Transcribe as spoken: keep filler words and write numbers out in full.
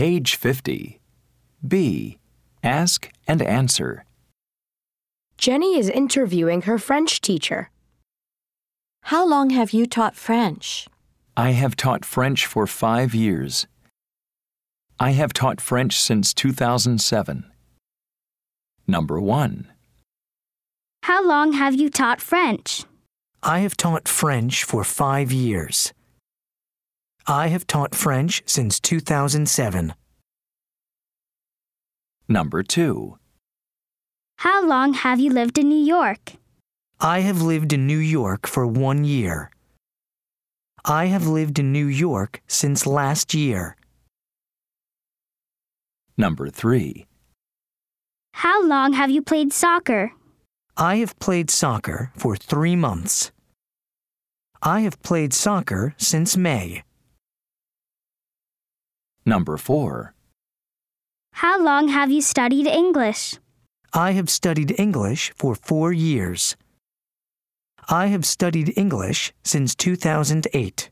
Page fifty. B. Ask and answer. Jenny is interviewing her French teacher. How long have you taught French? I have taught French for five years. I have taught French since two thousand seven. Number one. How long have you taught French? I have taught French for five years. I have taught French since two thousand seven. Number two. How long have you lived in New York? I have lived in New York for one year. I have lived in New York since last year. Number three. How long have you played soccer? I have played soccer for three months. I have played soccer since May. Number four. How long have you studied English? I have studied English for four years. I have studied English since two thousand eight.